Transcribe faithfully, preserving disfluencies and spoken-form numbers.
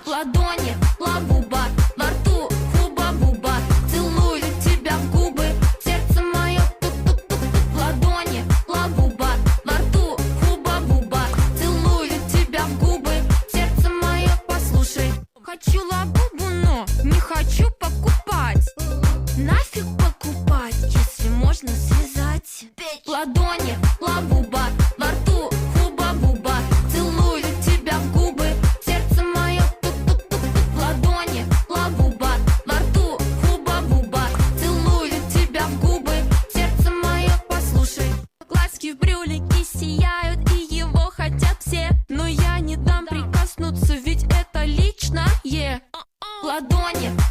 В ладони лабуба, во рту хуба-буба. Целую тебя в губы, сердце мое тук-тук-тук. В ладони лабуба, во рту хуба-буба. Целую тебя в губы, сердце мое. Послушай, хочу лабубу, но не хочу покупать. Нафиг покупать, если можно связать. В ладони лабуба, во рту хуба-буба. Целую тебя в губы, сердце мое тук-тук-тук. В ладони лабуба, во рту хуба-буба. Целую тебя в губы, сердце мое. Послушай, глазки в брюлике сияют, и его хотят все. Но я не дам прикоснуться, ведь это личное. В ладони